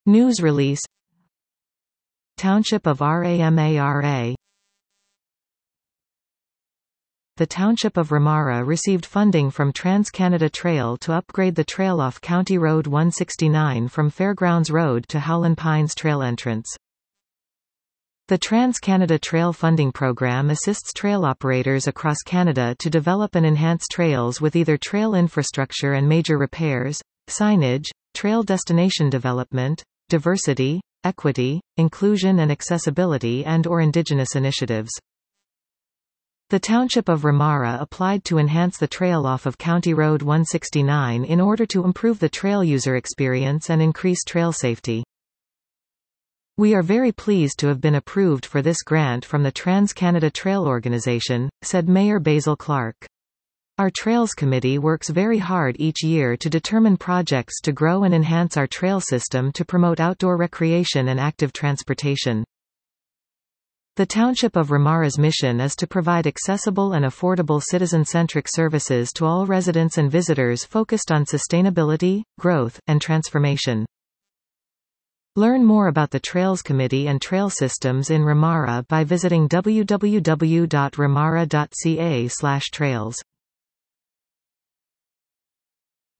News release. Township of Ramara. The Township of Ramara received funding from Trans-Canada Trail to upgrade the trail off County Road 169 from Fairgrounds Road to Howland Pines Trail entrance. The Trans-Canada Trail Funding Program assists trail operators across Canada to develop and enhance trails with either trail infrastructure and major repairs, signage, trail destination development, diversity, equity, inclusion and accessibility and/or Indigenous initiatives. The Township of Ramara applied to enhance the trail off of County Road 169 in order to improve the trail user experience and increase trail safety. We are very pleased to have been approved for this grant from the Trans-Canada Trail Organization, said Mayor Basil Clark. Our Trails Committee works very hard each year to determine projects to grow and enhance our trail system to promote outdoor recreation and active transportation. The Township of Ramara's mission is to provide accessible and affordable citizen-centric services to all residents and visitors focused on sustainability, growth, and transformation. Learn more about the Trails Committee and trail systems in Ramara by visiting www.ramara.ca/trails.